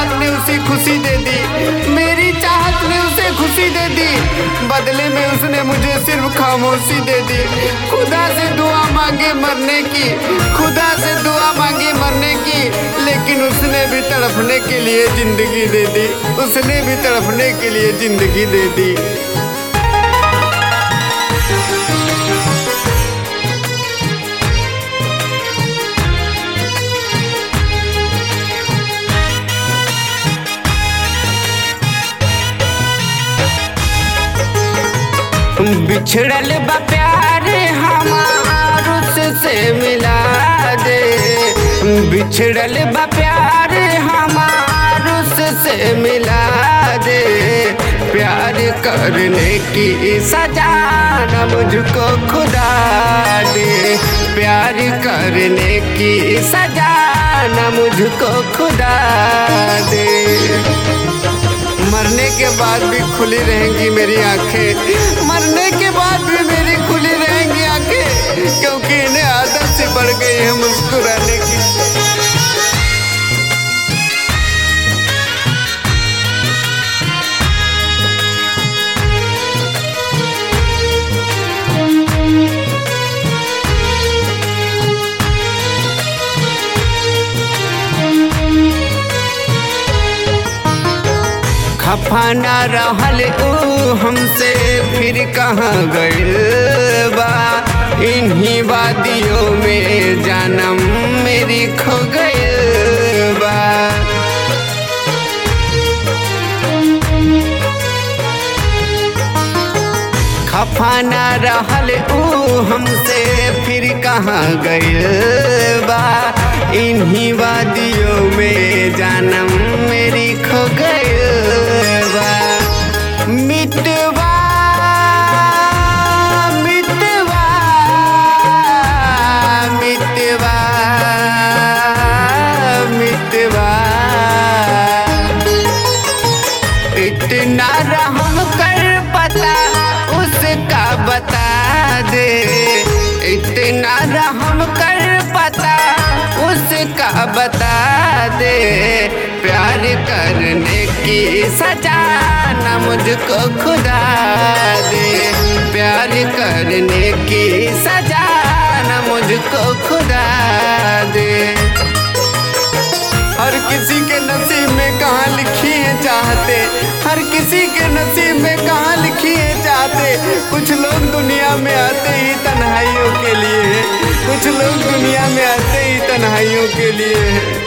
चाहत ने उसे खुशी दे दी, मेरी चाहत ने उसे खुशी दे दी, बदले में उसने मुझे सिर्फ खामोशी दे दी। खुदा से दुआ मांगे मरने की, खुदा से दुआ मांगे मरने की, लेकिन उसने भी तड़पने के लिए जिंदगी दे दी, उसने भी तड़पने के लिए जिंदगी दे दी। बिछड़ल बा प्यार हमार उससे मिला दे, बिछड़ल बा प्यार हमार उससे मिला दे, प्यार करने की सजा न मुझको खुदा दे, प्यार करने की सजा न मुझको खुदा दे। मरने के बाद भी खुली रहेंगी मेरी आंखें, मरने के बाद भी मेरी खुली रहेंगी आंखें, क्योंकि इन्हें आदत से बढ़ गई है मुस्कुराने की। खफा न रहल ऊ हमसे फिर कहाँ गइल बा, इन्हीं वादियों में जानम मेरी खो गइल बा। खफा न रहल ऊ हमसे फिर कहाँ गइल बा, इन्हीं वादियों में जानम मेरी खो गइल बा। मितवा मितवा मितवा मितवा, इतना रहम कर पता उसका बता दे, इतना रहम कर पता उसका बता दे, प्यार करने की सजा न मुझको खुदा दे, प्यार करने की सजा न मुझको खुदा दे। हर किसी के नसीब में कहाँ लिखी है चाहते, हर किसी के नसीब में कहाँ लिखी है चाहते। कुछ लोग दुनिया में आते ही तन्हाइयों के लिए, कुछ लोग दुनिया में आते ही तन्हाइयों के लिए।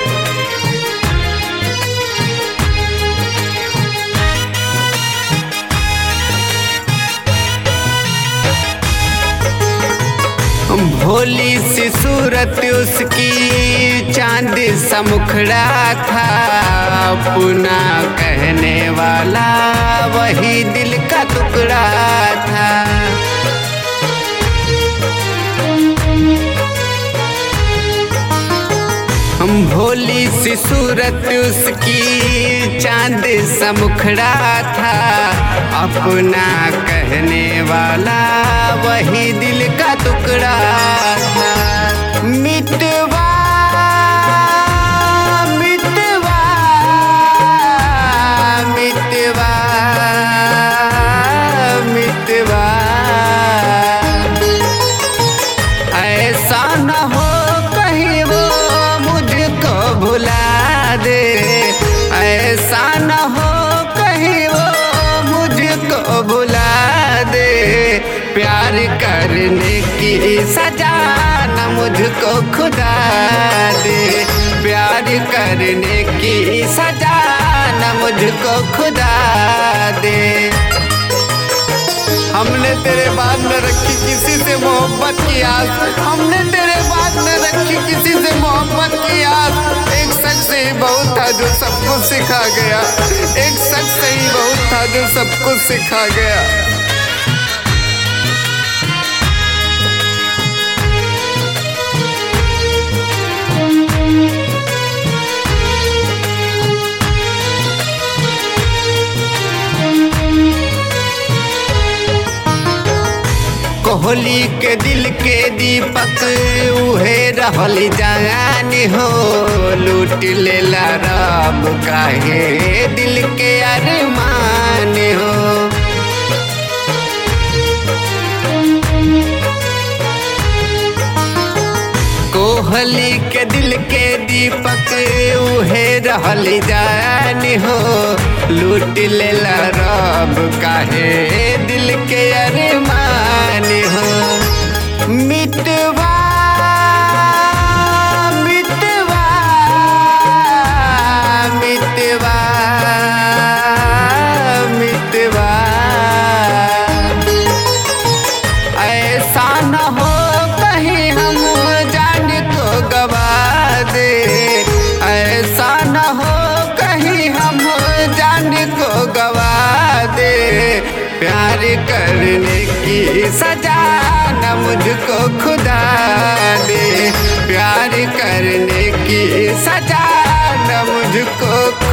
भोली सी सूरत उसकी चांद सा मुखड़ा था, अपना कहने वाला वही दिल का टुकड़ा था। भोली सी सूरत उसकी चांद सा मुखड़ा था, अपना कहने वाला वही दिल का टुकड़ा था। मितवा मितवा मितवा मितवा, ऐसा न हो कहीं वो मुझको भुला दे, ऐसा न हो कहीं वो मुझको भुला दे, प्यार करने की सजा न मुझको खुदा दे, प्यार करने की सजा न मुझको खुदा दे। हमने तेरे बाद न रखी किसी से मोहब्बत की आस, हमने तेरे बाद न रखी किसी से मोहब्बत की आस। एक शख्स ही बहुत था जो सब कुछ सिखा गया, एक शख्स ही बहुत था जो सब कुछ सिखा गया। कोहली के दिल के दीपक उहे रहल जान हो, लूट लेला रब काहे दिल के अरमान हो। कोहली के दिल के दीपक उहे रहल जान हो, लूट लेला रब काहे दिल के अरमान हो। मितवा मितवा मितवा मितवा ऐसा न हो कहीं हम जान को गवा दे, ऐसा न हो कहीं हम जान को गवा दे। प्यार करने की सजा न मुझको खुदा दे, प्यार करने की सजा न मुझको